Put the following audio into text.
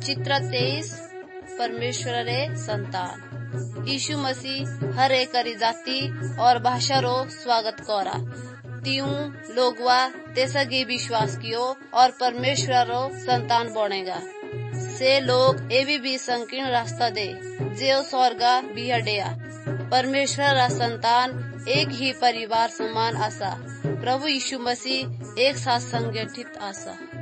चित्र 23 परमेश्वर रे संतान। यीशु मसीह हर एक जाति और भाषा रो स्वागत करा। त्यों लोगवा ते सगे विश्वास कियो और परमेश्वर रो संतान बनेगा। से लोग एवी भी संकीर्ण रास्ता दे जो स्वर्गा भी हडेया। परमेश्वर रा संतान एक ही परिवार समान आशा। प्रभु यीशु मसीह एक साथ संगठित आशा।